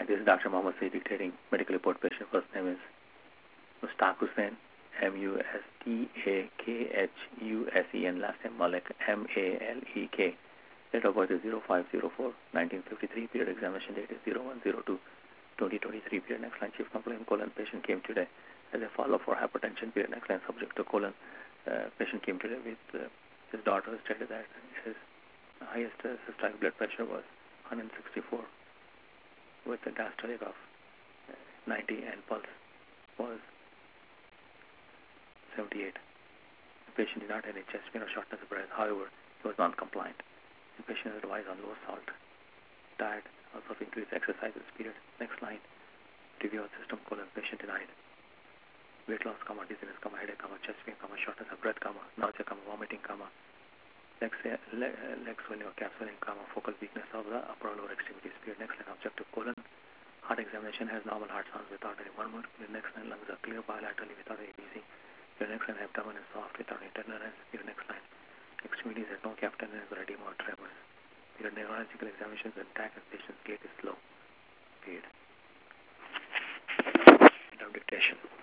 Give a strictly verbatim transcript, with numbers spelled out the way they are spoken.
This is Doctor Mohammed Saeed dictating medical report. Patient first name is Mustaq Hussain, M U S T A K H U S E N, last name Malik, M A L E K. Date of birth is zero five zero four nineteen fifty-three. Period examination date is zero one zero two twenty twenty-three. Period next line. Chief complaint colon. Patient came today as a follow-up for hypertension. Period next line. Subject to colon. Uh, patient came today with uh, his daughter stated that his highest uh, systolic blood pressure was one sixty-four with a diastolic of ninety and pulse was seventy-eight. The patient did not have any chest pain or shortness of breath. However, he was non-compliant. The patient is advised on low salt diet, also of increased exercises. Period. Next line. Review of system colon. Patient denied weight loss, comma, dizziness, comma, headache, comma, chest pain, comma, shortness of breath, comma, nausea, comma, vomiting, comma, leg, leg, leg swelling or calf swelling, comma, focal weakness of the upper and lower extremities. Period. Next line. Objective colon. Heart examination has normal heart sounds without any murmur. The next line. Lungs are clear bilaterally without any wheezing. The next line. Abdomen is soft without any tenderness. The next line. Extremities have no calf tenderness or edema or tremors. The neurological examination is intact and patient's gait is slow. Period. End of dictation.